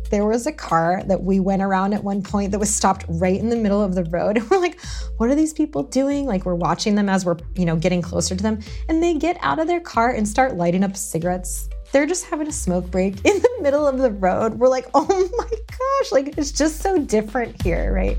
there was a car that we went around at one point that was stopped right in the middle of the road. And we're like, what are these people doing? Like, we're watching them as we're, getting closer to them. And they get out of their car and start lighting up cigarettes. They're just having a smoke break in the middle of the road. We're like, oh my gosh, like, it's just so different here, right?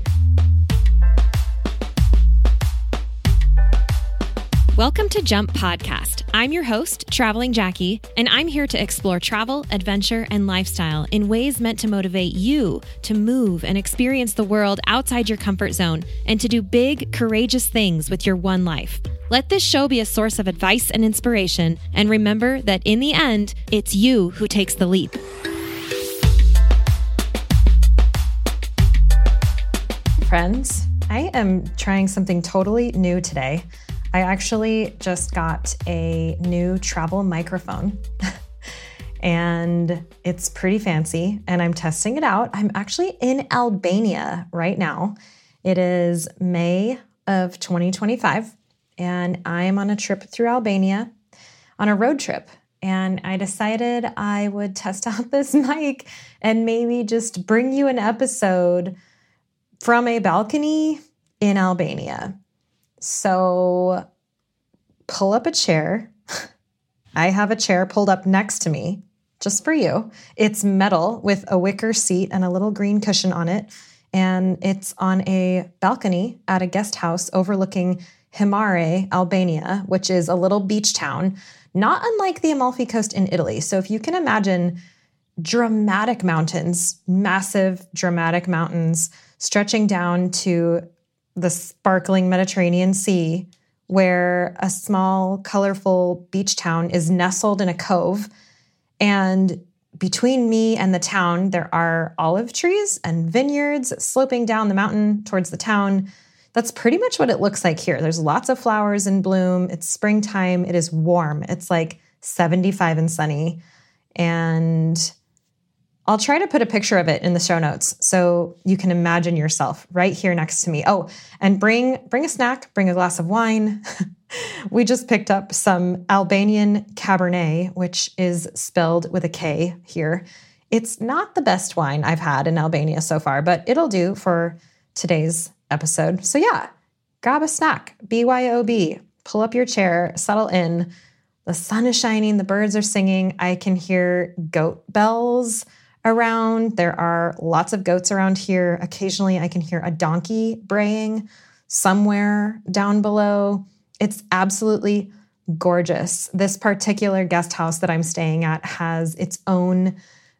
Welcome to Jump Podcast. I'm your host, Traveling Jackie, and I'm here to explore travel, adventure, and lifestyle in ways meant to motivate you to move and experience the world outside your comfort zone and to do big, courageous things with your one life. Let this show be a source of advice and inspiration, and remember that in the end, it's you who takes the leap. Friends, I am trying something totally new today. I actually just got a new travel microphone and it's pretty fancy and I'm testing it out. I'm actually in Albania right now. It is May of 2025 and I am on a trip through Albania on a road trip. And I decided I would test out this mic and maybe just bring you an episode from a balcony in Albania. So pull up a chair. I have a chair pulled up next to me just for you. It's metal with a wicker seat and a little green cushion on it. And it's on a balcony at a guest house overlooking Himare, Albania, which is a little beach town, not unlike the Amalfi Coast in Italy. So if you can imagine dramatic mountains, massive dramatic mountains stretching down to the sparkling Mediterranean Sea, where a small, colorful beach town is nestled in a cove. And between me and the town, there are olive trees and vineyards sloping down the mountain towards the town. That's pretty much what it looks like here. There's lots of flowers in bloom. It's springtime. It is warm. It's like 75 and sunny. And I'll try to put a picture of it in the show notes so you can imagine yourself right here next to me. Oh, and bring a snack, bring a glass of wine. We just picked up some Albanian Cabernet, which is spelled with a K here. It's not the best wine I've had in Albania so far, but it'll do for today's episode. So yeah, grab a snack, BYOB, pull up your chair, settle in. The sun is shining, the birds are singing. I can hear goat bells around. There are lots of goats around here. Occasionally I can hear a donkey braying somewhere down below. It's absolutely gorgeous. This particular guest house that I'm staying at has its own,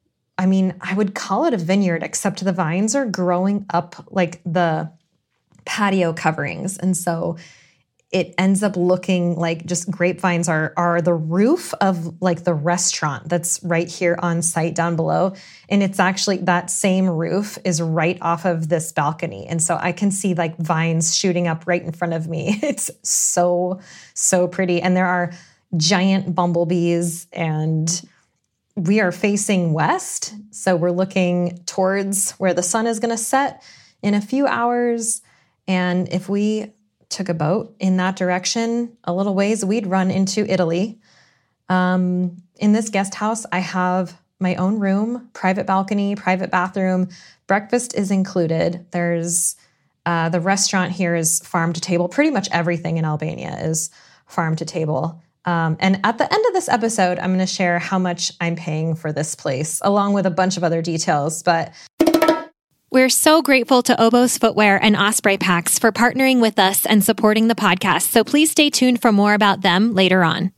I would call it a vineyard, except the vines are growing up like the patio coverings. And so it ends up looking like just grapevines are the roof of like the restaurant that's right here on site down below. And it's actually that same roof is right off of this balcony. And so I can see like vines shooting up right in front of me. It's so, so pretty. And there are giant bumblebees and we are facing west. So we're looking towards where the sun is going to set in a few hours. And if we took a boat in that direction a little ways, we'd run into Italy. In this guest house, I have my own room, private balcony, private bathroom. Breakfast is included. There's the restaurant here is farm to table. Pretty much everything in Albania is farm to table. And at the end of this episode, I'm going to share how much I'm paying for this place, along with a bunch of other details. But we're so grateful to Oboz Footwear and Osprey Packs for partnering with us and supporting the podcast. So please stay tuned for more about them later on.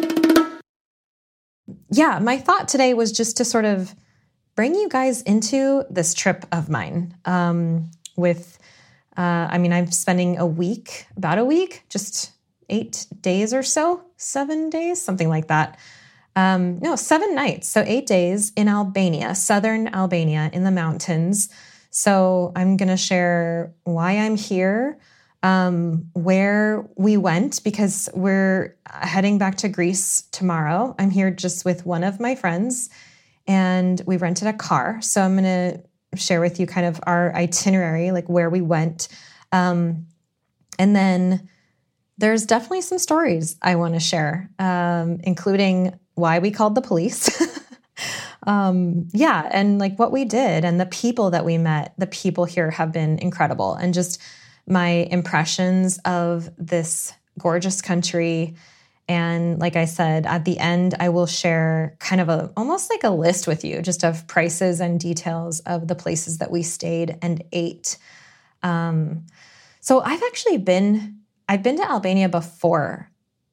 Yeah, my thought today was just to sort of bring you guys into this trip of mine. I'm spending about a week, just 8 days or so, 7 days, something like that. 7 nights. So 8 days in Albania, southern Albania in the mountains. So I'm going to share why I'm here, where we went, because we're heading back to Greece tomorrow. I'm here just with one of my friends and we rented a car. So I'm going to share with you kind of our itinerary, like where we went. And then there's definitely some stories I want to share, including why we called the police. Yeah. And like what we did and the people that we met, the people here have been incredible. And just my impressions of this gorgeous country. And like I said, at the end, I will share kind of almost like a list with you just of prices and details of the places that we stayed and ate. So I've been to Albania before,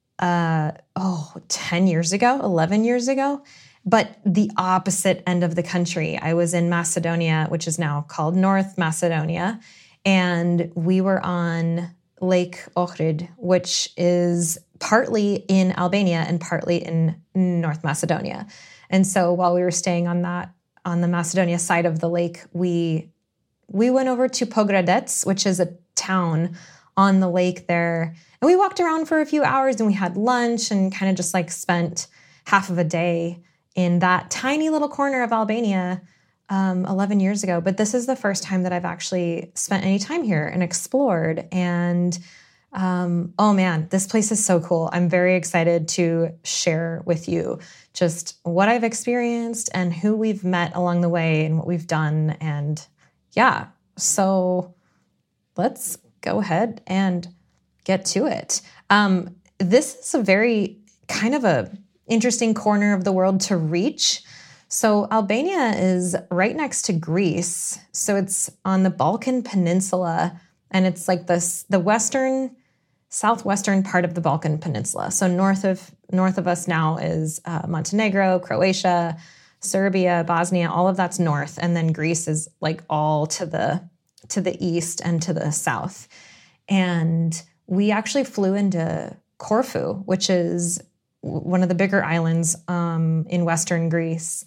10 years ago, 11 years ago, but the opposite end of the country. I was in Macedonia, which is now called North Macedonia, and we were on Lake Ohrid, which is partly in Albania and partly in North Macedonia. And so while we were staying on the Macedonia side of the lake, we went over to Pogradec, which is a town on the lake there. And we walked around for a few hours and we had lunch and kind of just like spent half of a day in that tiny little corner of Albania 11 years ago. But this is the first time that I've actually spent any time here and explored. And oh man, this place is so cool. I'm very excited to share with you just what I've experienced and who we've met along the way and what we've done. And yeah, so let's go ahead and get to it. This is a very kind of a interesting corner of the world to reach. So Albania is right next to Greece. So it's on the Balkan Peninsula, and it's like the southwestern part of the Balkan Peninsula. So north of us now is Montenegro, Croatia, Serbia, Bosnia, all of that's north. And then Greece is like all to the east and to the south. And we actually flew into Corfu, which is one of the bigger islands in Western Greece.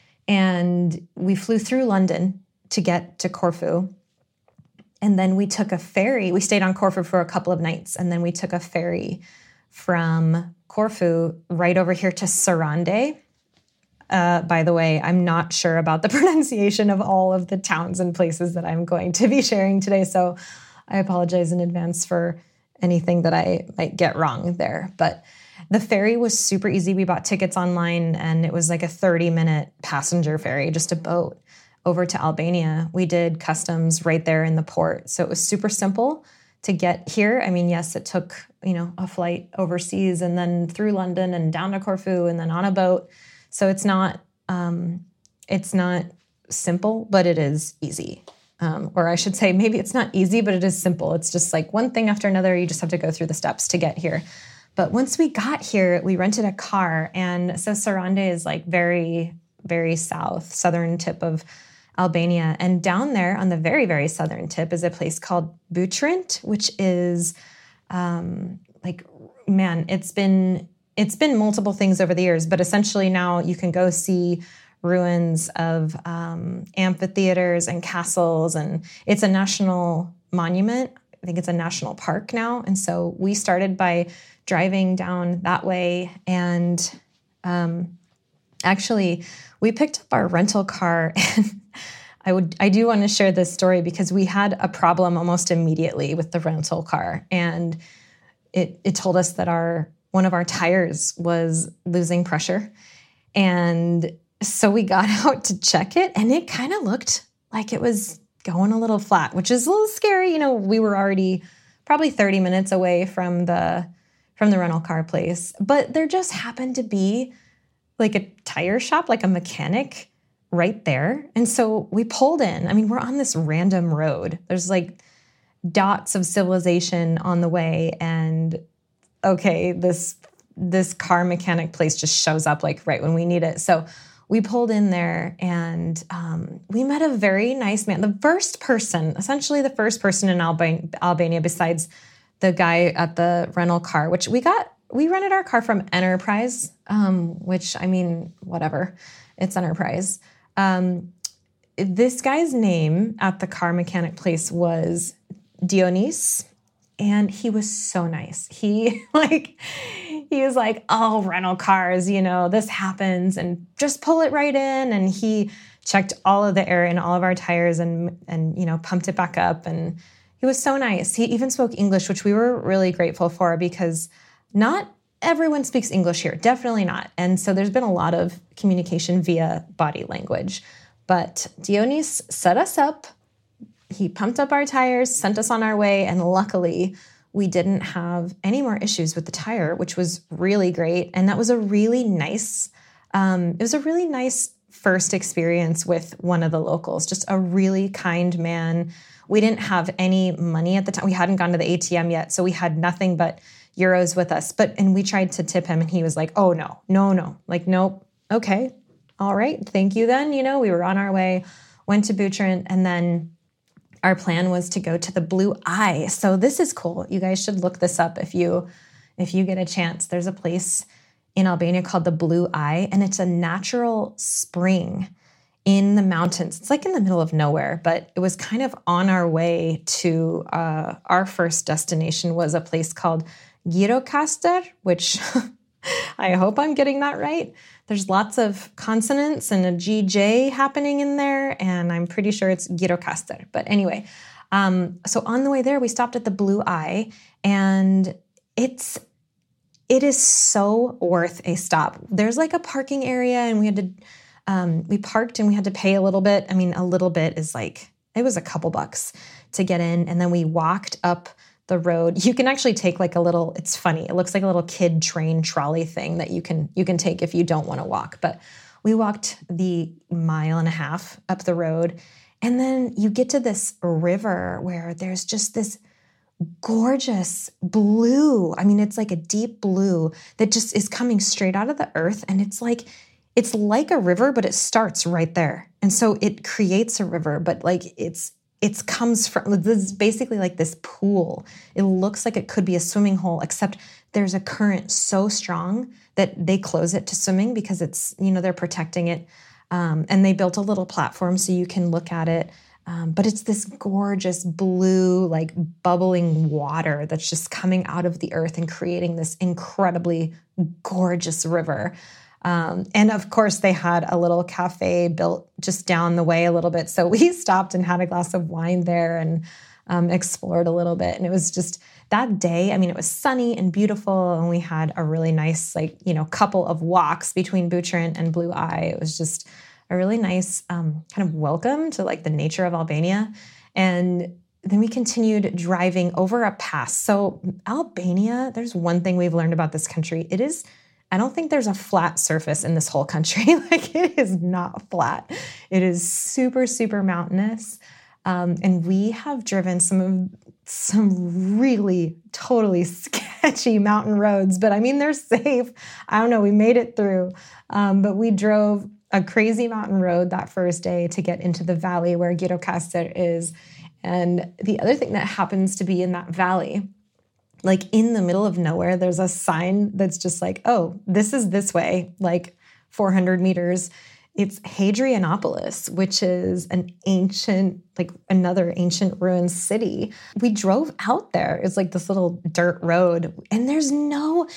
And we flew through London to get to Corfu. And then we took a ferry. We stayed on Corfu for a couple of nights. And then we took a ferry from Corfu right over here to Sarande. By the way, I'm not sure about the pronunciation of all of the towns and places that I'm going to be sharing today. So I apologize in advance for anything that I might get wrong there. But the ferry was super easy. We bought tickets online and it was like a 30-minute passenger ferry, just a boat over to Albania. We did customs right there in the port. So it was super simple to get here. I mean, yes, it took, a flight overseas and then through London and down to Corfu and then on a boat. So it's not simple, but it is easy. Or I should say maybe it's not easy, but it is simple. It's just like one thing after another. You just have to go through the steps to get here. But once we got here, we rented a car. And so Sarande is like very, very southern tip of Albania. And down there on the very, very southern tip is a place called Butrint, which is it's been multiple things over the years, but essentially now you can go see ruins of amphitheaters and castles, and it's a national monument. I think it's a national park now. And so we started by driving down that way, and actually we picked up our rental car, and I do want to share this story because we had a problem almost immediately with the rental car, and it told us that one of our tires was losing pressure. And so we got out to check it, and it kind of looked like it was going a little flat, which is a little scary. We were already probably 30 minutes away from the rental car place, but there just happened to be like a tire shop, like a mechanic right there. And so we pulled in. I mean, we're on this random road. There's like dots of civilization on the way, and okay, this car mechanic place just shows up like right when we need it. So we pulled in there, and we met a very nice man. Essentially the first person in Albania besides the guy at the rental car, which we rented our car from Enterprise, which, I mean, whatever, it's Enterprise. This guy's name at the car mechanic place was Dionys, and he was so nice. He was like, oh, rental cars, this happens, and just pull it right in. And he checked all of the air in all of our tires and pumped it back up. And he was so nice. He even spoke English, which we were really grateful for, because not everyone speaks English here. Definitely not. And so there's been a lot of communication via body language. But Dionys set us up. He pumped up our tires, sent us on our way, and luckily we didn't have any more issues with the tire, which was really great. And that was a really nice, first experience with one of the locals, just a really kind man. We didn't have any money at the time. We hadn't gone to the ATM yet, so we had nothing but euros with us. And we tried to tip him, and he was like, oh, no. Like, nope. Okay. All right. Thank you then. We were on our way, went to Butrint, and then our plan was to go to the Blue Eye. So this is cool. You guys should look this up if you get a chance. There's a place in Albania called the Blue Eye, and it's a natural spring in the mountains. It's like in the middle of nowhere, but it was kind of on our way to our first destination was a place called Gjirokastër, which I hope I'm getting that right. There's lots of consonants and a GJ happening in there, and I'm pretty sure it's Gjirokastër. But anyway, so on the way there, we stopped at the Blue Eye, and it is so worth a stop. There's like a parking area, and we parked and we had to pay a little bit. I mean, a little bit is like, it was a couple bucks to get in, and then we walked up the road. You can actually take like it's funny. It looks like a little kid train trolley thing that you can take if you don't want to walk. But we walked the 1.5 miles up the road, and then you get to this river where there's just this gorgeous blue. I mean, it's like a deep blue that just is coming straight out of the earth. And it's like a river, but it starts right there. And so it creates a river, but like it comes from, this is basically like this pool. It looks like it could be a swimming hole, except there's a current so strong that they close it to swimming because it's, they're protecting it. And they built a little platform so you can look at it. But it's this gorgeous blue, like bubbling water that's just coming out of the earth and creating this incredibly gorgeous river. And of course, they had a little cafe built just down the way a little bit. So we stopped and had a glass of wine there and explored a little bit. And it was just that day, I mean, it was sunny and beautiful. And we had a really nice, couple of walks between Butrint and Blue Eye. It was just a really nice kind of welcome to like the nature of Albania. And then we continued driving over a pass. So Albania, there's one thing we've learned about this country. I don't think there's a flat surface in this whole country. Like it is not flat. It is super, super mountainous. And we have driven some really totally sketchy mountain roads, but I mean, they're safe. I don't know. We made it through. But we drove a crazy mountain road that first day to get into the valley where Gjirokastër is. And the other thing that happens to be in that valley, like in the middle of nowhere, there's a sign that's just like, oh, this is this way, like 400 meters. It's Hadrianopolis, which is another ancient ruined city. We drove out there. It's like this little dirt road, and there's no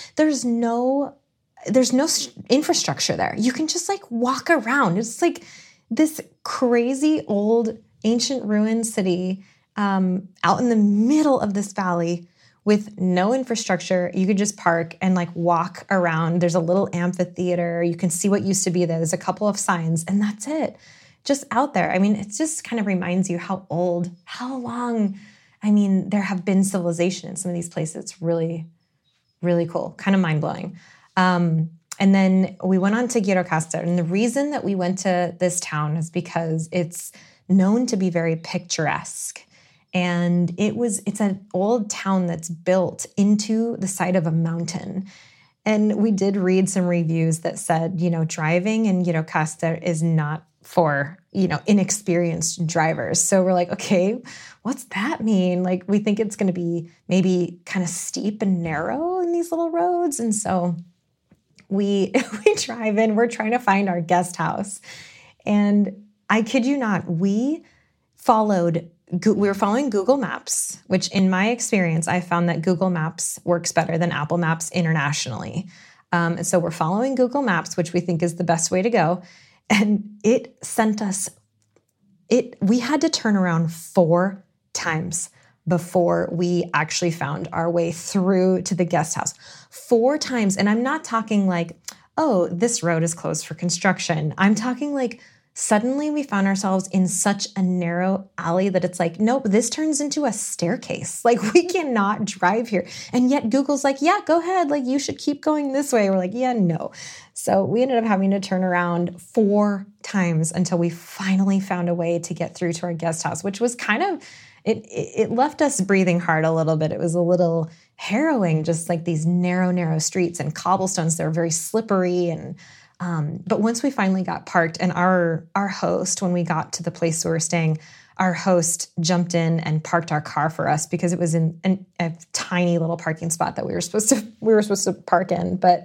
infrastructure there. You can just like walk around. It's like this crazy old ancient ruined city out in the middle of this valley with no infrastructure. You could just park and like walk around. There's a little amphitheater. You can see what used to be there. There's a couple of signs, and that's it. Just out there. I mean, it just kind of reminds you how long, there have been civilization in some of these places. It's really, really cool, kind of mind-blowing. And then we went on to Gjirokastër. And the reason that we went to this town is because it's known to be very picturesque. And it's an old town that's built into the side of a mountain. And we did read some reviews that said, driving in Gjirokastër is not for, inexperienced drivers. So we're like, okay, what's that mean? Like, we think it's going to be maybe kind of steep and narrow in these little roads. And so we drive in, we're trying to find our guest house. And I kid you not, we were following Google Maps, which in my experience, I found that Google Maps works better than Apple Maps internationally. And so we're following Google Maps, which we think is the best way to go. And it sent us, we had to turn around 4 times before we actually found our way through to the guest house. 4 times. And I'm not talking like, oh, this road is closed for construction. I'm talking like suddenly we found ourselves in such a narrow alley that it's like, nope, this turns into a staircase. Like we cannot drive here. And yet Google's like, yeah, go ahead. Like you should keep going this way. We're like, yeah, no. So we ended up having to turn around 4 times until we finally found a way to get through to our guest house, which was kind of, it left us breathing hard a little bit. It was a little harrowing, just like these narrow streets and cobblestones. They were very slippery. And but once we finally got parked, and our host, when we got to the place we were staying, our host jumped in and parked our car for us because it was in a tiny little parking spot that we were supposed to park in. But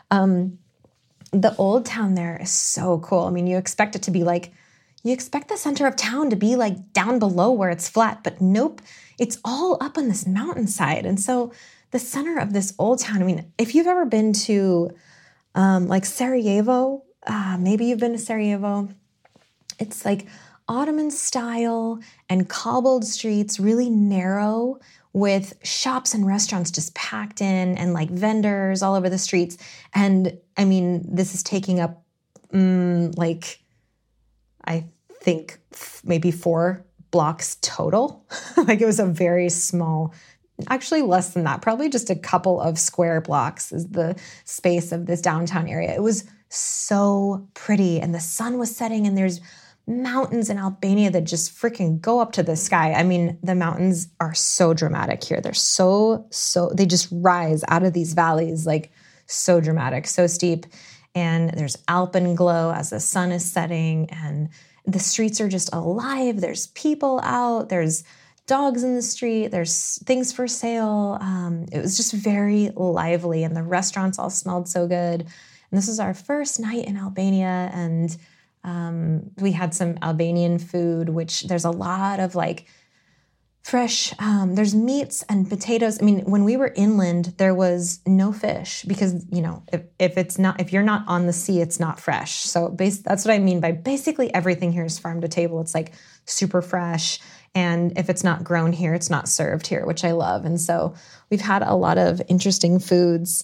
the old town there is so cool. I mean, you expect it to be like, you expect the center of town to be like down below where it's flat, but nope, it's all up on this mountainside. And so the center of this old town, I mean, if you've ever been to like Sarajevo, maybe you've been to Sarajevo, it's like Ottoman style and cobbled streets, really narrow with shops and restaurants just packed in and like vendors all over the streets. And I mean, this is taking up like, I think maybe 4 blocks total. Like it was a very small, actually less than that, probably just a couple of square blocks is the space of this downtown area. It was so pretty and the sun was setting and there's mountains in Albania that just freaking go up to the sky. I mean, the mountains are so dramatic here. They're so, they just rise out of these valleys, like so dramatic, so steep. And there's alpenglow as the sun is setting and the streets are just alive. There's people out. There's dogs in the street. There's things for sale. It was just very lively and the restaurants all smelled so good. And this was our first night in Albania. And we had some Albanian food, which there's a lot of like fresh, there's meats and potatoes. I mean, when we were inland, there was no fish because, you know, if you're not on the sea, it's not fresh. So that's what I mean by basically everything here is farm to table. It's like super fresh. And if it's not grown here, it's not served here, which I love. And so we've had a lot of interesting foods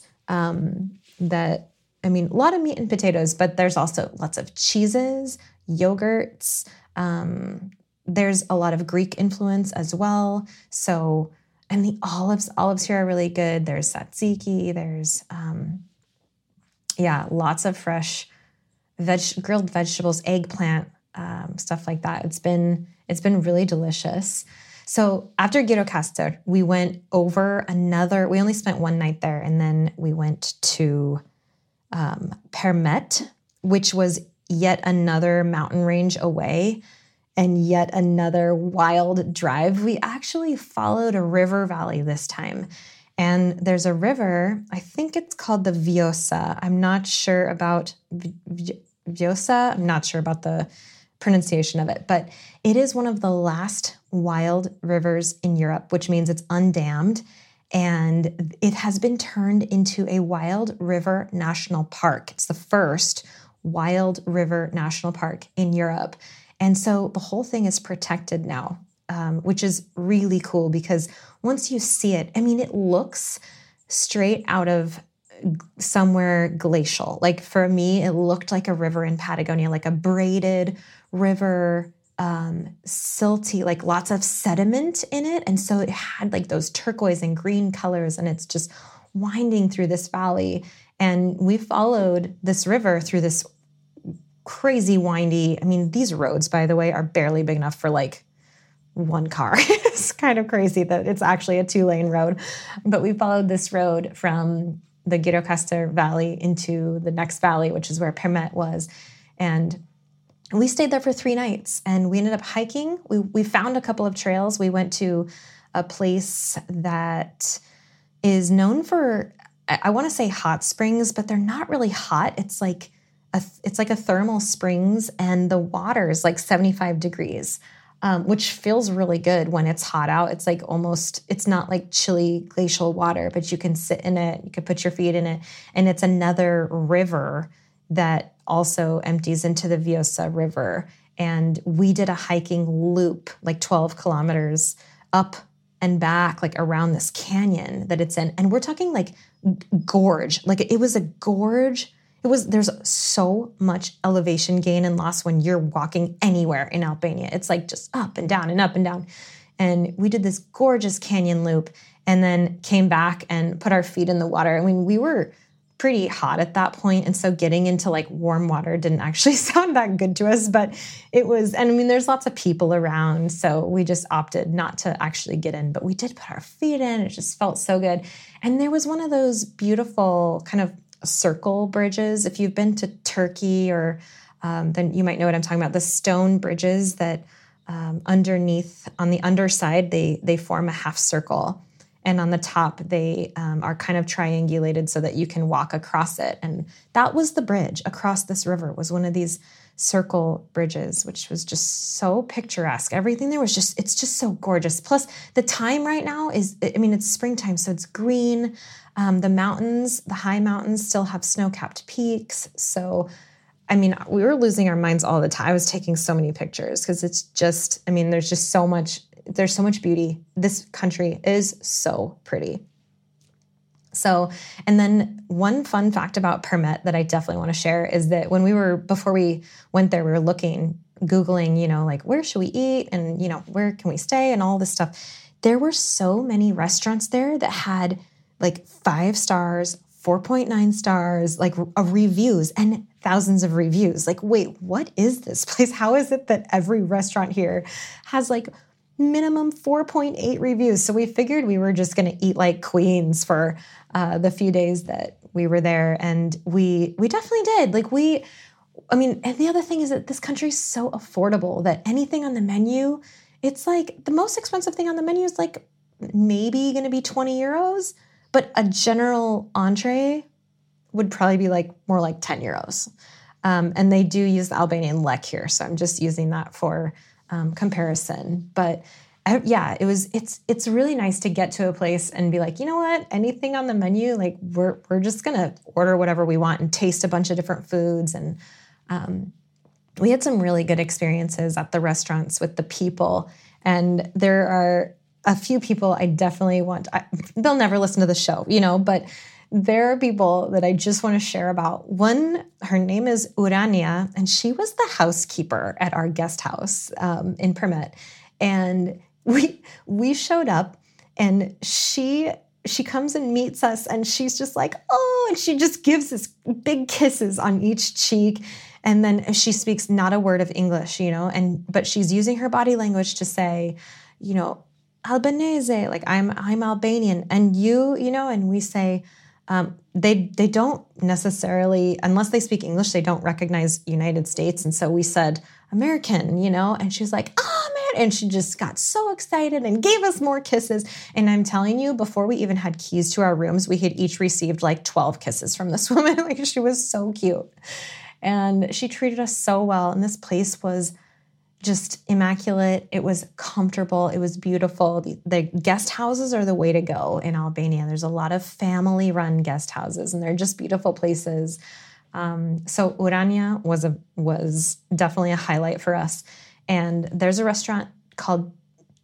that, I mean, a lot of meat and potatoes, but there's also lots of cheeses, yogurts. There's a lot of Greek influence as well. So, and the olives here are really good. There's tzatziki. There's, lots of fresh grilled vegetables, eggplant, stuff like that. It's been really delicious. So after Gjirokastër, we went over we only spent 1 night there. And then we went to Permet, which was yet another mountain range away and yet another wild drive. We actually followed a river valley this time. And there's a river, I think it's called the Vjosa. I'm not sure about Vjosa. I'm not sure about the pronunciation of it, but it is one of the last wild rivers in Europe, which means it's undammed. And it has been turned into a wild river national park. It's the first wild river national park in Europe. And so the whole thing is protected now, which is really cool because once you see it, I mean, it looks straight out of somewhere glacial. Like for me, it looked like a river in Patagonia, like a braided river, silty, like lots of sediment in it. And so it had like those turquoise and green colors and it's just winding through this valley. And we followed this river through this crazy windy, I mean, these roads, by the way, are barely big enough for like 1 car. It's kind of crazy that it's actually a 2-lane road. But we followed this road from the Gjirokastër Valley into the next valley, which is where Permet was. And we stayed there for 3 nights and we ended up hiking. We found a couple of trails. We went to a place that is known for, I want to say hot springs, but they're not really hot. It's like a thermal springs and the water is like 75 degrees, which feels really good when it's hot out. It's like it's not like chilly glacial water, but you can sit in it, you can put your feet in it. And it's another river that also empties into the Vjosa River. And we did a hiking loop, like 12 kilometers up and back, like around this canyon that it's in. And we're talking like gorge, like it was a gorge. There's so much elevation gain and loss when you're walking anywhere in Albania. It's like just up and down and up and down. And we did this gorgeous canyon loop and then came back and put our feet in the water. I mean, we were pretty hot at that point, and so getting into like warm water didn't actually sound that good to us, but it was, and I mean, there's lots of people around, so we just opted not to actually get in, but we did put our feet in. It just felt so good. And there was one of those beautiful kind of circle bridges. If you've been to Turkey or then you might know what I'm talking about, the stone bridges that underneath, on the underside, they form a half circle. And on the top, they are kind of triangulated so that you can walk across it. And that was the bridge across this river, was one of these circle bridges, which was just so picturesque. Everything there was it's just so gorgeous. Plus, the time right now it's springtime, so it's green. The mountains, the high mountains still have snow-capped peaks. So, I mean, we were losing our minds all the time. I was taking so many pictures because it's just, I mean, there's so much beauty. This country is so pretty. So, and then one fun fact about Permet that I definitely want to share is that before we went there, we were Googling, like, where should we eat? And, where can we stay? And all this stuff. There were so many restaurants there that had like 5 stars, 4.9 stars, like reviews and thousands of reviews. Like, wait, what is this place? How is it that every restaurant here has like minimum 4.8 reviews? So we figured we were just going to eat like queens for the few days that we were there. And we definitely did. And the other thing is that this country is so affordable that anything on the menu, it's like the most expensive thing on the menu is like maybe going to be 20 euros. But a general entree would probably be like more like 10 euros. And they do use the Albanian lek here. So I'm just using that for comparison. But it's really nice to get to a place and be like, you know what, anything on the menu, like we're just going to order whatever we want and taste a bunch of different foods. And we had some really good experiences at the restaurants with the people. And there are a few people I definitely they'll never listen to the show, but there are people that I just want to share about. One, her name is Urania, and she was the housekeeper at our guest house in Permet. And we showed up, and she comes and meets us, and she's just like, oh, and she just gives us big kisses on each cheek. And then she speaks not a word of English, but she's using her body language to say, Albanese, like I'm Albanian, and and we say, they don't necessarily, unless they speak English, they don't recognize United States. And so we said American, and she's like, oh man. And she just got so excited and gave us more kisses. And I'm telling you, before we even had keys to our rooms, we had each received like 12 kisses from this woman. Like, she was so cute. And she treated us so well. And this place was just immaculate. It was comfortable. It was beautiful. The guest houses are the way to go in Albania. There's a lot of family-run guest houses, and they're just beautiful places. So Urania was definitely a highlight for us. And there's a restaurant called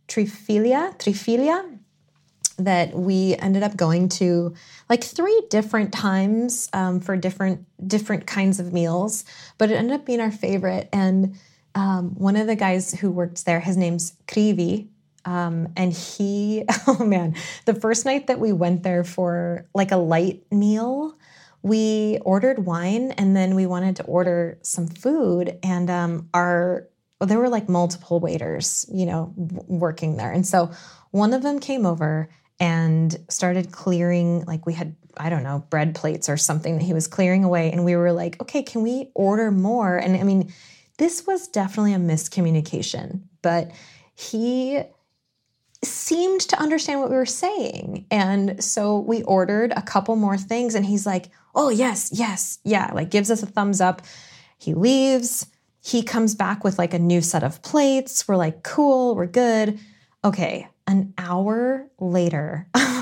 Trifilia, that we ended up going to like 3 different times for different kinds of meals, but it ended up being our favorite. And one of the guys who worked there, his name's Krivi, and he, oh man, the first night that we went there for like a light meal, we ordered wine, and then we wanted to order some food, and there were like multiple waiters, working there. And so one of them came over and started clearing, like we had, I don't know, bread plates or something that he was clearing away. And we were like, okay, can we order more? And I mean, this was definitely a miscommunication, but he seemed to understand what we were saying. And so we ordered a couple more things, and he's like, oh, yes, yeah, like gives us a thumbs up. He leaves. He comes back with like a new set of plates. We're like, cool, we're good. Okay, an hour later,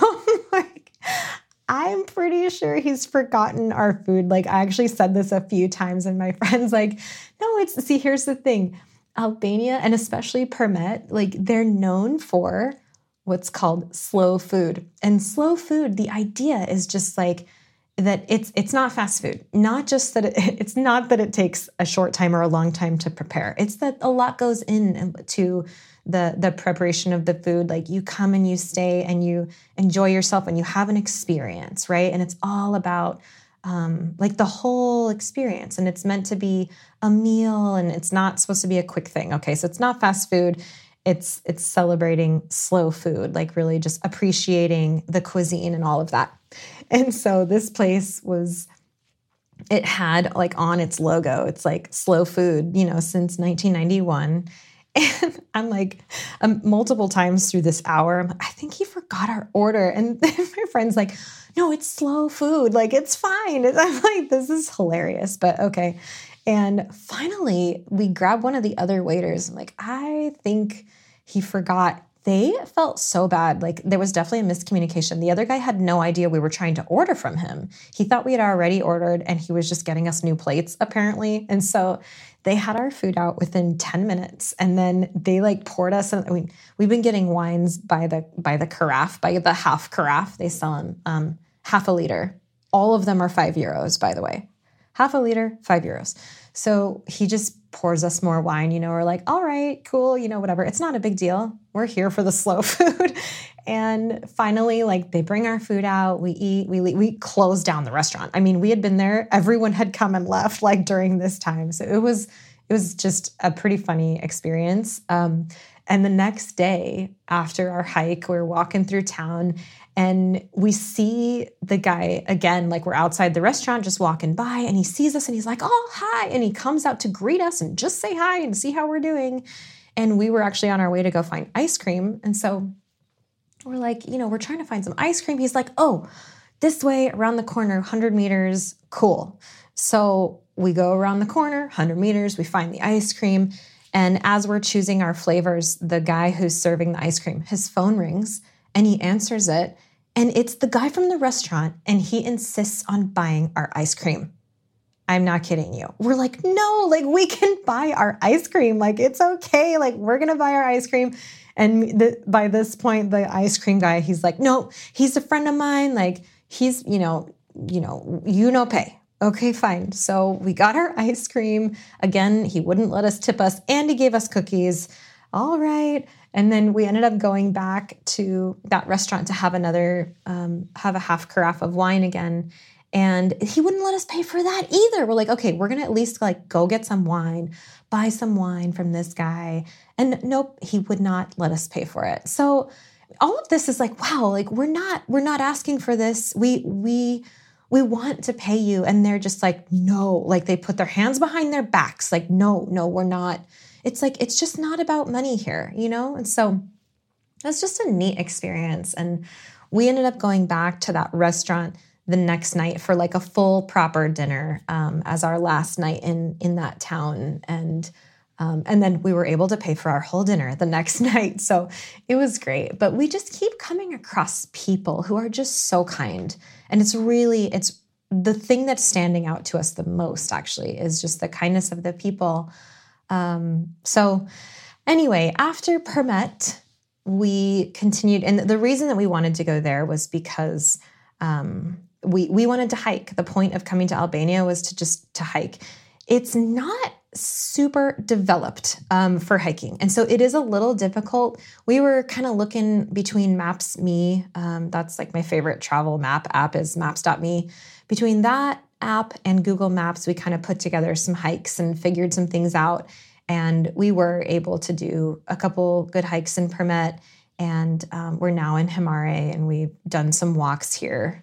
I'm pretty sure he's forgotten our food. Like, I actually said this a few times, and my friend's like, no, here's the thing. Albania, and especially Permet, like they're known for what's called slow food. And slow food, the idea is just like that it's not fast food. Not just that it's not that it takes a short time or a long time to prepare. It's that a lot goes into the preparation of the food. Like you come and you stay and you enjoy yourself and you have an experience, right? And it's all about like the whole experience, and it's meant to be a meal, and it's not supposed to be a quick thing. Okay, so it's not fast food. It's celebrating slow food, like really just appreciating the cuisine and all of that. And so this place it had like on its logo, it's like slow food, since 1991. And I'm like, multiple times through this hour, I'm like, I think he forgot our order. And my friend's like, no, it's slow food. Like, it's fine. I'm like, this is hilarious, but okay. And finally, we grabbed one of the other waiters. I'm like, I think he forgot. They felt so bad. Like there was definitely a miscommunication. The other guy had no idea we were trying to order from him. He thought we had already ordered and he was just getting us new plates apparently. And so they had our food out within 10 minutes. And then they like poured us. We've been getting wines by the carafe, by the half carafe. They sell them half a liter. All of them are €5, by the way. Half a liter, €5. So he just pours us more wine, we're like, all right, cool, whatever. It's not a big deal. We're here for the slow food. And finally, like they bring our food out, we eat, we close down the restaurant. I mean, we had been there, everyone had come and left like during this time. So it was just a pretty funny experience. And the next day after our hike, we're walking through town and we see the guy again, like we're outside the restaurant just walking by, and he sees us and he's like, oh, hi. And he comes out to greet us and just say hi and see how we're doing. And we were actually on our way to go find ice cream. And so we're like, we're trying to find some ice cream. He's like, oh, this way around the corner, 100 meters, cool. So we go around the corner, 100 meters, we find the ice cream. And as we're choosing our flavors, the guy who's serving the ice cream, his phone rings and he answers it. And it's the guy from the restaurant, and he insists on buying our ice cream. I'm not kidding you. We're like, no, like we can buy our ice cream. Like it's okay. Like we're going to buy our ice cream. And by this point, the ice cream guy, he's like, no, he's a friend of mine. Like he's, pay. Okay, fine. So we got our ice cream. Again, he wouldn't let us tip us and he gave us cookies. All right. And then we ended up going back to that restaurant to have have a half carafe of wine again. And he wouldn't let us pay for that either. We're like, okay, we're going to at least like go get some wine, buy some wine from this guy. And nope, he would not let us pay for it. So all of this is like, wow, like we're not asking for this. We want to pay you. And they're just like, no, like they put their hands behind their backs. Like, no, we're not. It's like, it's just not about money here, And so that's just a neat experience. And we ended up going back to that restaurant the next night for like a full proper dinner as our last night in that town. And then we were able to pay for our whole dinner the next night. So it was great. But we just keep coming across people who are just so kind. And it's the thing that's standing out to us the most, actually, is just the kindness of the people. So anyway, after Permet, we continued. And the reason that we wanted to go there was because we wanted to hike. The point of coming to Albania was to hike. It's not super developed for hiking. And so it is a little difficult. We were kind of looking between Maps.me. That's like my favorite travel map app is Maps.me. Between that app and Google Maps, we kind of put together some hikes and figured some things out. And we were able to do a couple good hikes in Permet. And we're now in Himarë, and we've done some walks here.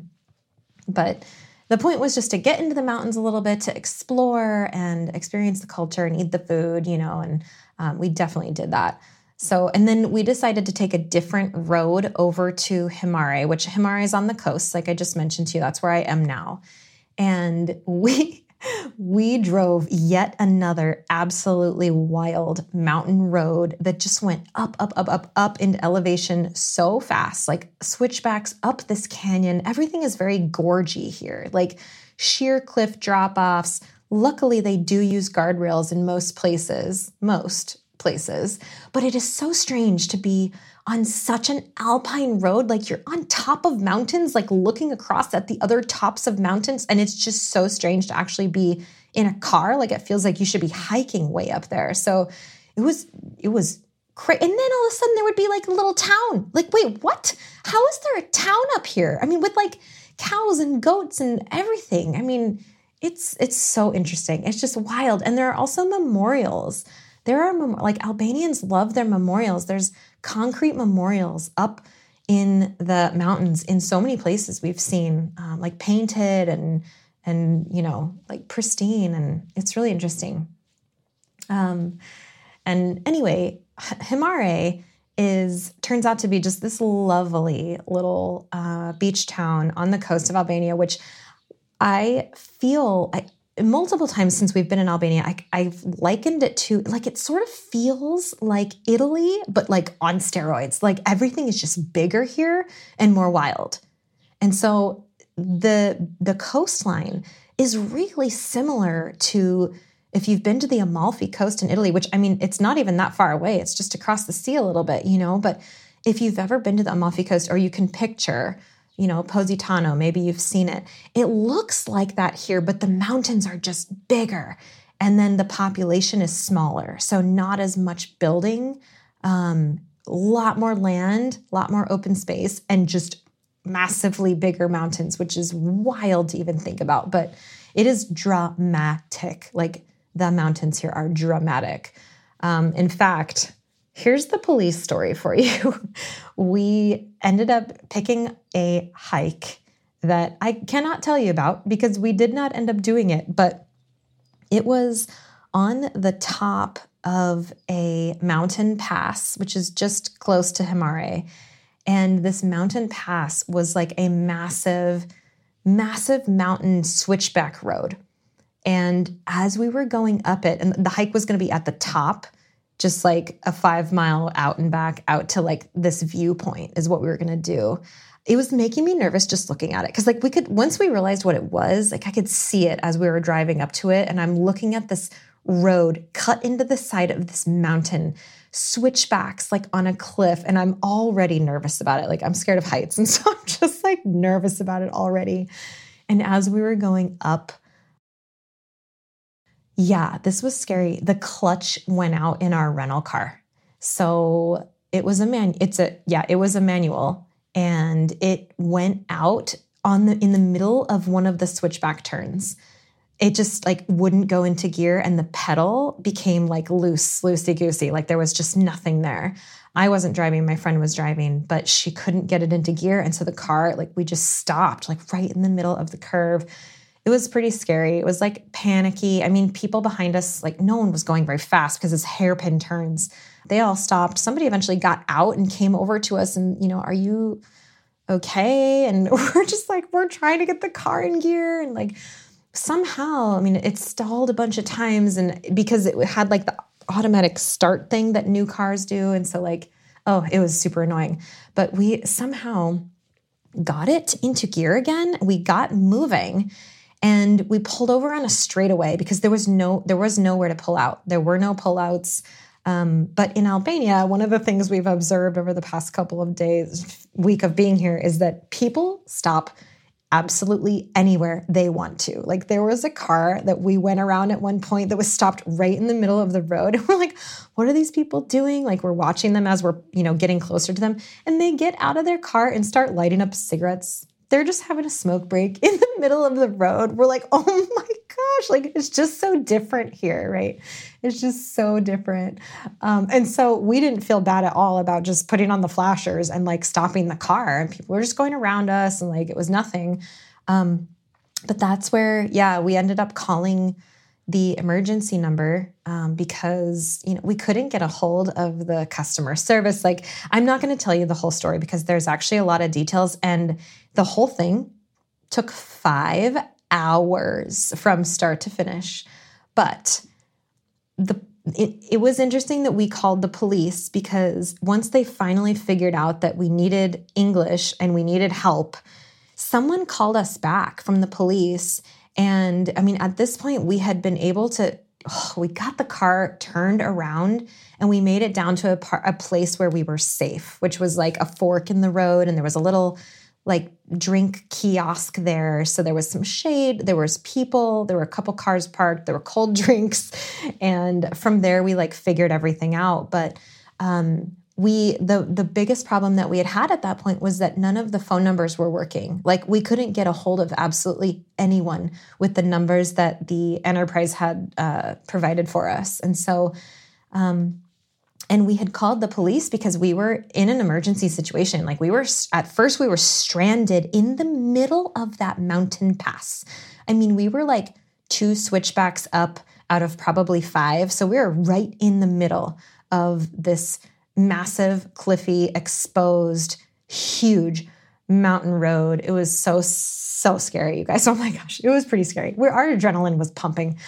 But the point was just to get into the mountains a little bit, to explore and experience the culture and eat the food, and we definitely did that. So, and then we decided to take a different road over to Himarë, which Himarë is on the coast, like I just mentioned to you. That's where I am now. And we drove yet another absolutely wild mountain road that just went up into elevation so fast, like switchbacks up this canyon. Everything is very gorgy here, like sheer cliff drop-offs. Luckily, they do use guardrails in most places, places, but it is so strange to be on such an alpine road. Like you're on top of mountains, like looking across at the other tops of mountains. And it's just so strange to actually be in a car. Like it feels like you should be hiking way up there. So it was crazy. And then all of a sudden there would be like a little town. Like, wait, what? How is there a town up here? I mean, with like cows and goats and everything. I mean, it's so interesting. It's just wild. And there are also memorials. There are like Albanians love their memorials. There's concrete memorials up in the mountains in so many places we've seen, like painted and like pristine, and it's really interesting. And anyway, Himare turns out to be just this lovely little beach town on the coast of Albania, which I feel multiple times since we've been in Albania, I've likened it to, like, it sort of feels like Italy, but like on steroids. Like everything is just bigger here and more wild. And so the coastline is really similar to if you've been to the Amalfi Coast in Italy, which, I mean, it's not even that far away. It's just across the sea a little bit, but if you've ever been to the Amalfi Coast, or you can picture, Positano, maybe you've seen it. It looks like that here, but the mountains are just bigger. And then the population is smaller. So not as much building, a lot more land, a lot more open space, and just massively bigger mountains, which is wild to even think about. But it is dramatic. Like the mountains here are dramatic. In fact, here's the police story for you. We ended up picking a hike that I cannot tell you about because we did not end up doing it, but it was on the top of a mountain pass, which is just close to Himare. And this mountain pass was like a massive, massive mountain switchback road. And as we were going up it, and the hike was going to be at the top, just like a 5 mile out and back out to like this viewpoint is what we were going to do. It was making me nervous just looking at it. Cause like once we realized what it was, like I could see it as we were driving up to it. And I'm looking at this road cut into the side of this mountain, switchbacks like on a cliff. And I'm already nervous about it. Like I'm scared of heights. And so I'm just like nervous about it already. And as we were going up, yeah, this was scary. The clutch went out in our rental car. So it was it was a manual, and it went out in the middle of one of the switchback turns. It just like wouldn't go into gear, and the pedal became like loosey-goosey. Like there was just nothing there. I wasn't driving, my friend was driving, but she couldn't get it into gear. And so the car, like we just stopped like right in the middle of the curve. It was pretty scary. It was like panicky. I mean, people behind us, like no one was going very fast because it's hairpin turns. They all stopped. Somebody eventually got out and came over to us and, are you okay? And we're just like, we're trying to get the car in gear. And like somehow, I mean, it stalled a bunch of times, and because it had like the automatic start thing that new cars do. And so like, it was super annoying. But we somehow got it into gear again. We got moving. And we pulled over on a straightaway because there was nowhere to pull out. There were no pullouts. But in Albania, one of the things we've observed over the past couple of week of being here is that people stop absolutely anywhere they want to. Like there was a car that we went around at one point that was stopped right in the middle of the road. And we're like, what are these people doing? Like we're watching them as we're, getting closer to them. And they get out of their car and start lighting up cigarettes. They're just having a smoke break in the middle of the road. We're like, oh my gosh, like it's just so different here, right? It's just so different. And so we didn't feel bad at all about just putting on the flashers and like stopping the car, and people were just going around us and like it was nothing. But that's where, we ended up calling the emergency number because, we couldn't get a hold of the customer service. Like, I'm not going to tell you the whole story because there's actually a lot of details, and the whole thing took 5 hours from start to finish. But it was interesting that we called the police because once they finally figured out that we needed English and we needed help, someone called us back from the police. And I mean, at this point, we had been able to we got the car turned around and we made it down to a place where we were safe, which was like a fork in the road. And there was a little like drink kiosk there. So there was some shade, there was people, there were a couple cars parked, there were cold drinks. And from there, we like figured everything out. But the biggest problem that we had at that point was that none of the phone numbers were working. Like we couldn't get a hold of absolutely anyone with the numbers that the Enterprise had provided for us. And so, and we had called the police because we were in an emergency situation. Like at first we were stranded in the middle of that mountain pass. I mean, we were like 2 switchbacks up out of probably 5. So we were right in the middle of this massive, cliffy, exposed, huge mountain road. It was so scary, you guys. Oh my gosh, it was pretty scary. Our adrenaline was pumping.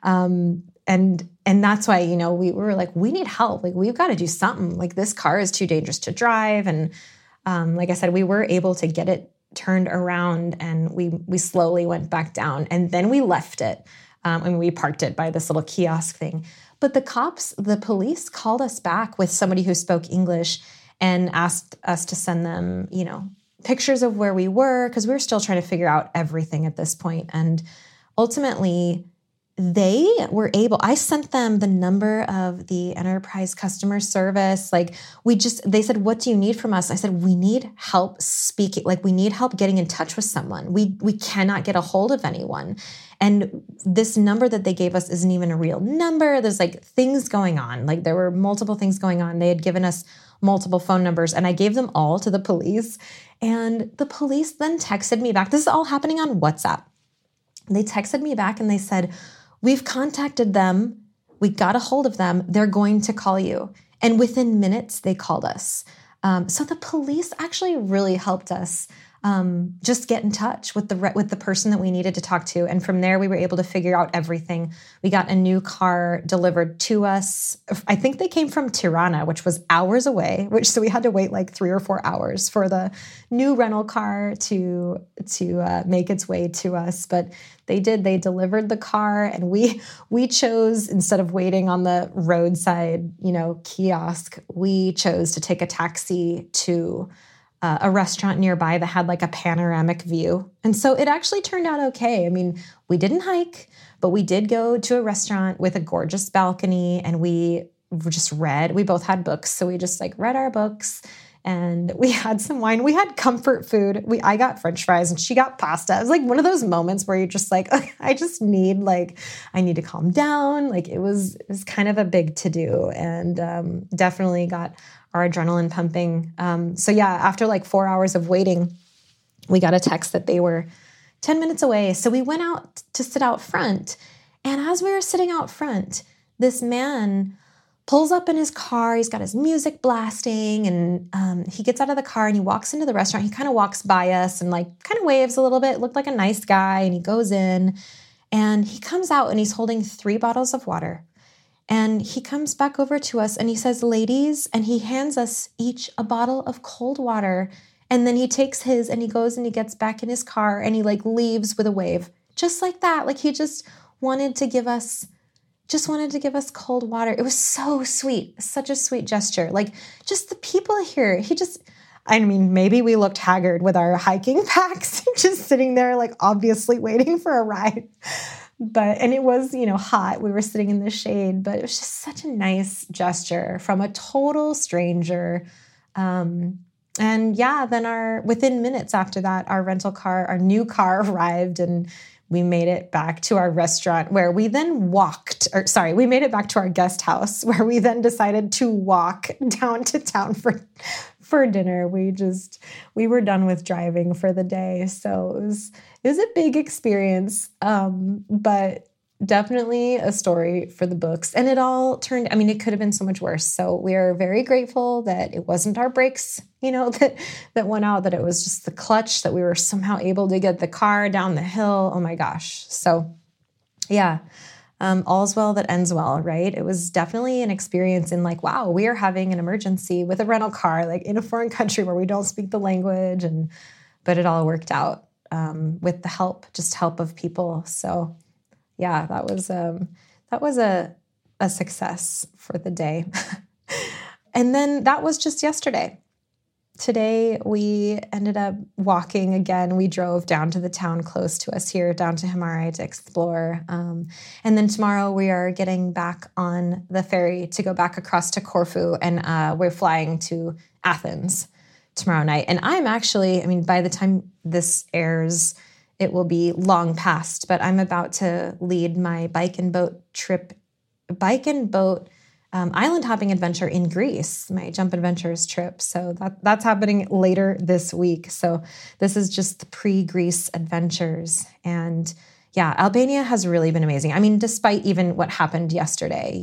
And that's why, we were like, we need help. Like, we've got to do something. Like, this car is too dangerous to drive. And like I said, we were able to get it turned around and we slowly went back down. And then we left it. And we parked it by this little kiosk thing. But the police called us back with somebody who spoke English and asked us to send them, pictures of where we were, because we were still trying to figure out everything at this point. And ultimately, they were able, I sent them the number of the Enterprise customer service. Like they said, what do you need from us? I said, we need help speaking. Like we need help getting in touch with someone. We cannot get a hold of anyone. And this number that they gave us isn't even a real number. There's like things going on. Like there were multiple things going on. They had given us multiple phone numbers and I gave them all to the police. And the police then texted me back. This is all happening on WhatsApp. They texted me back and they said, we've contacted them. We got a hold of them. They're going to call you. And within minutes, they called us. So the police actually really helped us just get in touch with the person that we needed to talk to. And from there, we were able to figure out everything. We got a new car delivered to us. I think they came from Tirana, which was hours away, so we had to wait like 3 or 4 hours for the new rental car to make its way to us. But they delivered the car and we chose, instead of waiting on the roadside, kiosk, we chose to take a taxi to a restaurant nearby that had like a panoramic view. And so it actually turned out okay. I mean, we didn't hike, but we did go to a restaurant with a gorgeous balcony and we just read. We both had books. So we just like read our books and we had some wine. We had comfort food. I got French fries and she got pasta. It was like one of those moments where you're just like, I need to calm down. Like it was kind of a big to-do and definitely got our adrenaline pumping. So yeah, after like 4 hours of waiting, we got a text that they were 10 minutes away. So we went out to sit out front. And as we were sitting out front, this man pulls up in his car. He's got his music blasting and he gets out of the car and he walks into the restaurant. He kind of walks by us and like kind of waves a little bit, looked like a nice guy. And he goes in and he comes out and he's holding 3 bottles of water. And he comes back over to us and he says, ladies, and he hands us each a bottle of cold water. And then he takes his and he goes and he gets back in his car and he like leaves with a wave. Just like that. Like he just wanted to give us cold water. It was so sweet. Such a sweet gesture. Like just the people here. Maybe we looked haggard with our hiking packs, just sitting there like obviously waiting for a ride. And it was, hot. We were sitting in the shade, but it was just such a nice gesture from a total stranger. And yeah, then within minutes after that, our new car arrived and we made it back to our restaurant where we then we made it back to our guest house where we then decided to walk down to town for dinner. We were done with driving for the day. So it was a big experience, but definitely a story for the books. And it all it could have been so much worse. So we are very grateful that it wasn't our brakes, that went out, that it was just the clutch, that we were somehow able to get the car down the hill. Oh my gosh. So yeah, all's well that ends well, right? It was definitely an experience in like, wow, we are having an emergency with a rental car, like in a foreign country where we don't speak the language, but it all worked out with the help of people. So yeah, that was a success for the day. And then that was just yesterday. Today, we ended up walking again. We drove down to the town close to us here, down to Himarai to explore. And then tomorrow we are getting back on the ferry to go back across to Corfu, and we're flying to Athens tomorrow night. And I'm actually, by the time this airs, it will be long past, but I'm about to lead my bike and boat island hopping adventure in Greece, my Jump Adventures trip. So that's happening later this week. So this is just the pre-Greece adventures. And yeah, Albania has really been amazing. Despite even what happened yesterday,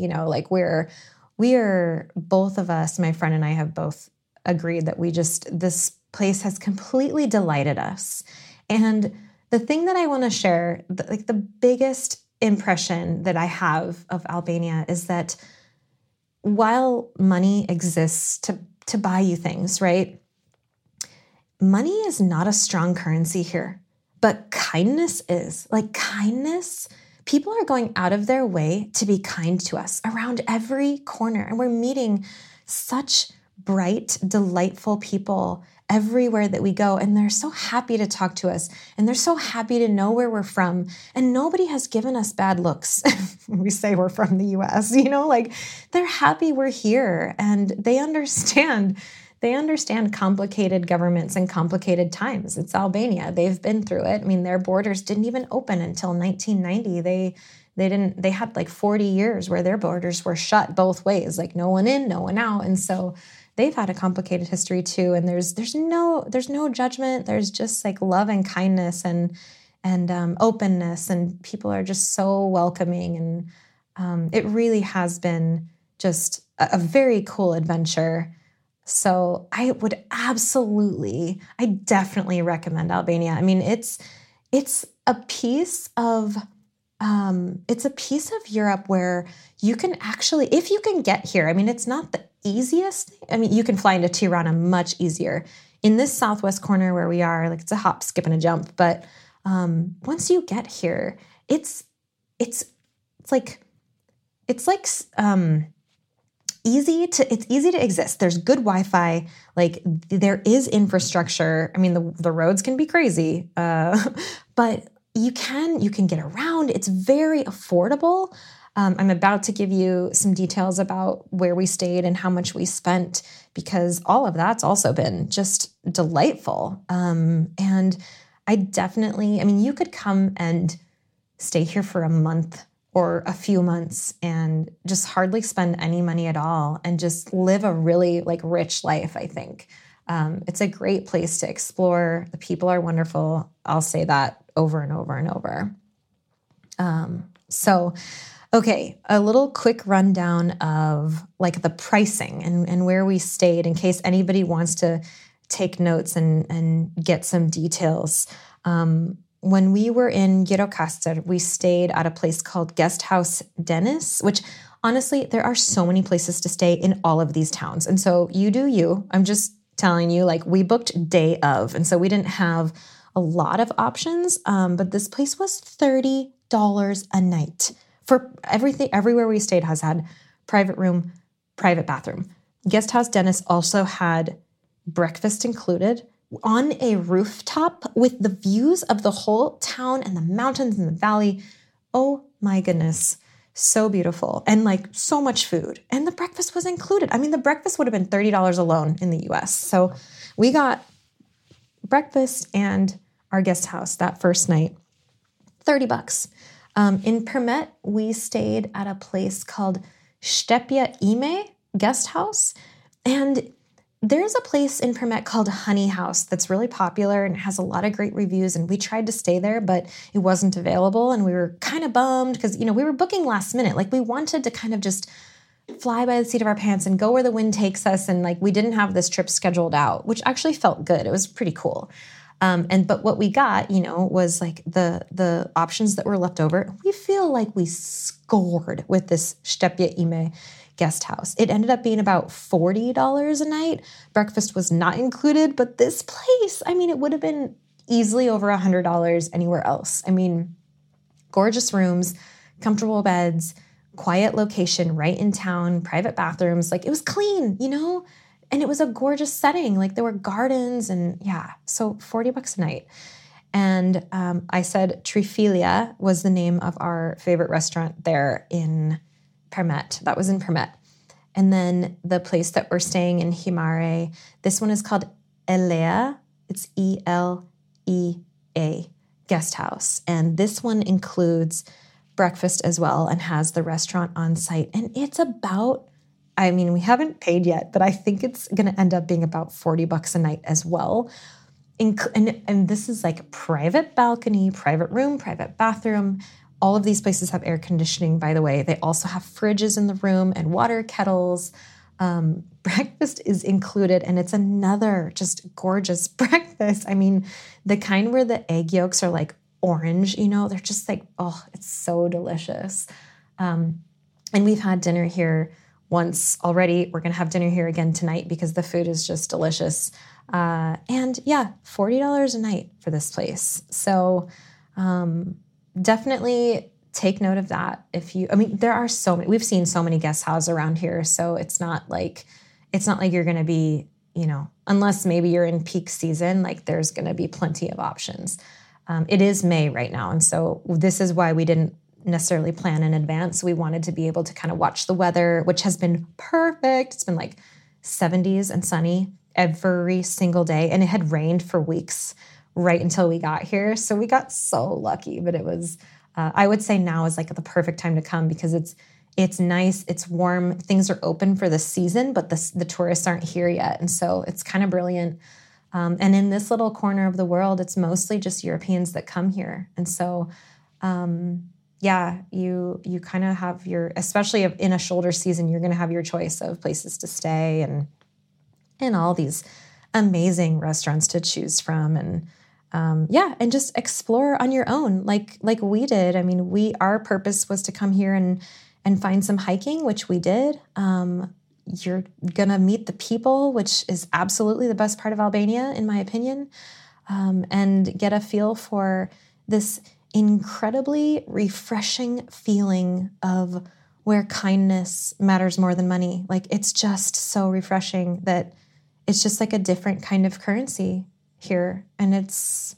we're both of us, my friend and I have both agreed that this place has completely delighted us. And the thing that I want to share, the biggest impression that I have of Albania is that while money exists to buy you things, right? Money is not a strong currency here, but kindness is. Kindness, people are going out of their way to be kind to us around every corner. And we're meeting such bright, delightful people everywhere that we go. And they're so happy to talk to us. And they're so happy to know where we're from. And nobody has given us bad looks. We say we're from the US, they're happy we're here. And they understand complicated governments and complicated times. It's Albania. They've been through it. Their borders didn't even open until 1990. They had 40 years where their borders were shut both ways, no one in, no one out. And so they've had a complicated history too. And there's no judgment. There's just love and kindness and openness, and people are just so welcoming. And it really has been just a very cool adventure. So I definitely recommend Albania. It's a piece of Europe where you can actually, if you can get here, it's not the easiest. You can fly into Tirana much easier. In this southwest corner where we are, it's a hop, skip, and a jump. But once you get here, it's easy to exist. There's good Wi-Fi. There is infrastructure. The roads can be crazy, but you can get around. It's very affordable. I'm about to give you some details about where we stayed and how much we spent, because all of that's also been just delightful. And I definitely, you could come and stay here for a month or a few months and just hardly spend any money at all and just live a really rich life, I think. It's a great place to explore. The people are wonderful. I'll say that over and over and over. Okay, a little quick rundown of the pricing and where we stayed in case anybody wants to take notes and get some details. When we were in Gjirokastër, we stayed at a place called Guesthouse Dennis, which honestly, there are so many places to stay in all of these towns. And so you do you. I'm just telling you, we booked day of. And so we didn't have a lot of options, but this place was $30 a night. For everything, everywhere we stayed has had private room, private bathroom. Guesthouse Dennis also had breakfast included on a rooftop with the views of the whole town and the mountains and the valley. Oh my goodness. So beautiful. And so much food. And the breakfast was included. The breakfast would have been $30 alone in the US. So we got breakfast and our guest house that first night, $30. In Permet, we stayed at a place called Shtepja Ime Guest House. And there's a place in Permet called Honey House that's really popular and has a lot of great reviews. And we tried to stay there, but it wasn't available. And we were kind of bummed because, we were booking last minute. We wanted to kind of just fly by the seat of our pants and go where the wind takes us. And we didn't have this trip scheduled out, which actually felt good. It was pretty cool. But what we got, was the options that were left over. We feel like we scored with this Shtepja Ime guest house. It ended up being about $40 a night. Breakfast was not included, but this place, it would have been easily over $100 anywhere else. Gorgeous rooms, comfortable beds, quiet location right in town, private bathrooms. Like it was clean, you know, and it was a gorgeous setting. Like there were gardens and yeah, so $40 a night. And I said Trifilia was the name of our favorite restaurant there in Permet. That was in Permet. And then the place that we're staying in Himare, this one is called Elea. It's Elea guest house. And this one includes breakfast as well and has the restaurant on site. And it's about, I mean, we haven't paid yet, but I think it's going to end up being about $40 a night as well. And this is like private balcony, private room, private bathroom. All of these places have air conditioning, by the way. They also have fridges in the room and water kettles. Breakfast is included, and it's another just gorgeous breakfast. I mean, the kind where the egg yolks are like orange, you know, they're just like, oh, it's so delicious. And we've had dinner here once already. We're going to have dinner here again tonight because the food is just delicious. And yeah, $40 a night for this place. So definitely take note of that. There are so many, we've seen so many guest houses around here. So it's not like you're going to be, you know, unless maybe you're in peak season, like there's going to be plenty of options. It is May right now. And so this is why we didn't necessarily plan in advance. We wanted to be able to kind of watch the weather, which has been perfect. It's been like 70s and sunny every single day. And it had rained for weeks right until we got here. So we got so lucky, but it was, I would say now is like the perfect time to come because it's nice, it's warm, things are open for the season, but the tourists aren't here yet. And so it's kind of brilliant. And in this little corner of the world, it's mostly just Europeans that come here. And so, yeah, you kind of have especially in a shoulder season, you're going to have your choice of places to stay and all these amazing restaurants to choose from. And and just explore on your own like we did. I mean, our purpose was to come here and find some hiking, which we did. You're going to meet the people, which is absolutely the best part of Albania, in my opinion, and get a feel for this incredibly refreshing feeling of where kindness matters more than money. Like, it's just so refreshing that it's just like a different kind of currency here. And it's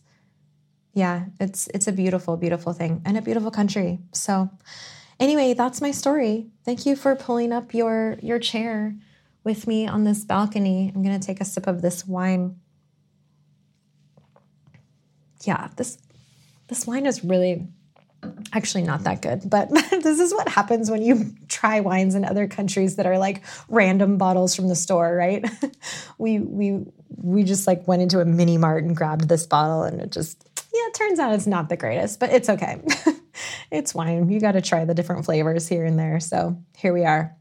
a beautiful, beautiful thing and a beautiful country. So anyway, that's my story. Thank you for pulling up your chair with me on this balcony. I'm going to take a sip of this wine. Yeah, this wine is really actually not that good, but this is what happens when you try wines in other countries that are like random bottles from the store, right? We just like went into a mini mart and grabbed this bottle, and it turns out it's not the greatest, but it's okay. It's wine. You got to try the different flavors here and there. So here we are.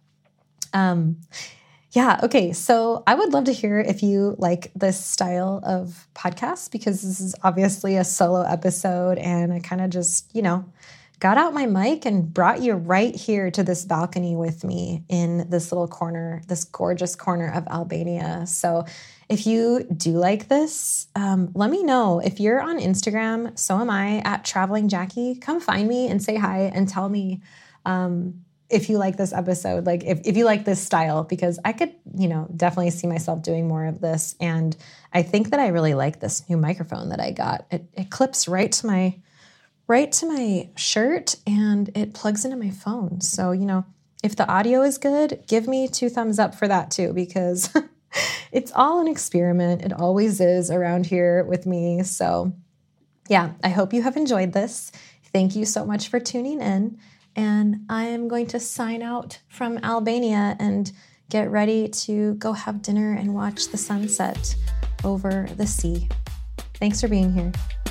Okay. So I would love to hear if you like this style of podcast, because this is obviously a solo episode, and I kind of just, got out my mic and brought you right here to this balcony with me in this little corner, this gorgeous corner of Albania. So if you do like this, let me know. If you're on Instagram, so am I, at Traveling Jackie. Come find me and say hi and tell me if you like this episode, like if you like this style, because I could, definitely see myself doing more of this. And I think that I really like this new microphone that I got. It clips right to my shirt, and it plugs into my phone. So, if the audio is good, give me 2 thumbs up for that too, because it's all an experiment. It always is around here with me. So yeah, I hope you have enjoyed this. Thank you so much for tuning in. And I am going to sign out from Albania and get ready to go have dinner and watch the sunset over the sea. Thanks for being here.